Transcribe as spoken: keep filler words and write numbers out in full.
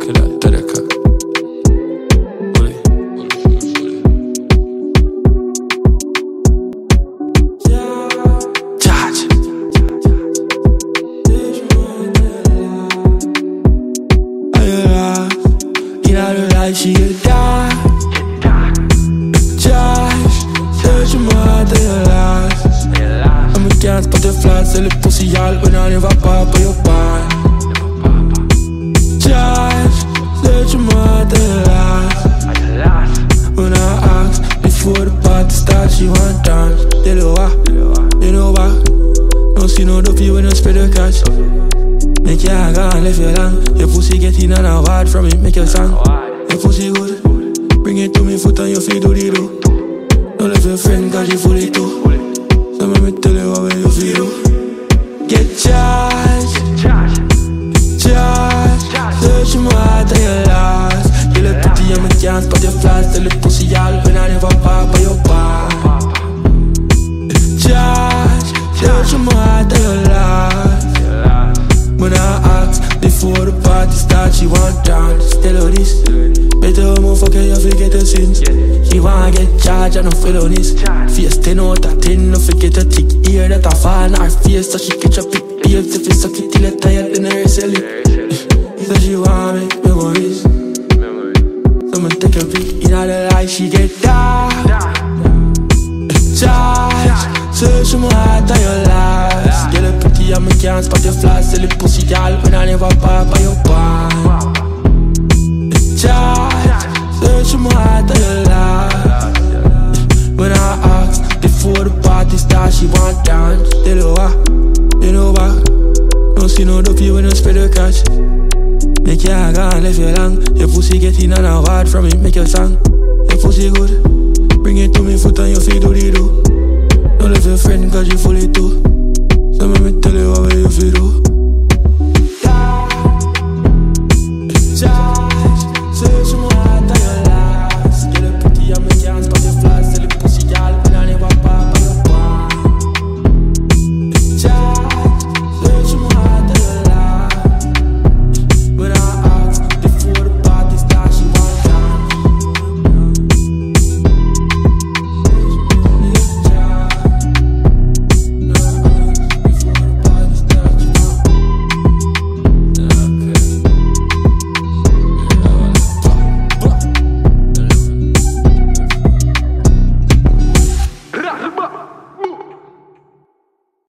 Killa Taraka. Bully. Charge. I realize, in all the life she get dark. Charge. Search my heart, I realize. And we can't spot the flies, sell the pussy all when I never pop on your pan. Charge, search my heart, I realize. When I ask, before the party starts, she want dance. Tell you what, you know what? Don't see no dopey when you spread the cash. Make your hand gone, left you long. Your pussy get in and a word from it, make your song. Your pussy good, bring it to me, foot on your feet, do the do. Don't let your friend, cause she fully too. So let me tell you what you feel. Get charged, charged. Search my heart, I lost. You look pretty and me can't spot your flaws. Tell the pussy all when I never pop on your bar. Charged, search my heart, I lost. When I ask, before the party starts, she want dance. Tell her this, better motherfucker, you forget the sins. She wanna get charged and I'm feeling this. Face ten out of ten, don't forget a tick ear that I fall on her face. So she catch up it, babes, if you suck it till you're tired, then I sell it. So she want me, memories. So me take a peek in all the light, she get dark. Charge, search my heart and your lies. Get a pretty and me can't spot your flaws. Sell the pussy girl when I never pop on your pan. Charge, search my heart and your lies. When I ask, before the party starts, she want dance. Tell you what, you know what? Don't see no dopey when you spread the cash. Make your hand gone, left you long. Your pussy get in and a word from it, make your song. Your pussy good, bring it to me, foot on your feet, do the do. Don't let your friend cause you fully too. So let me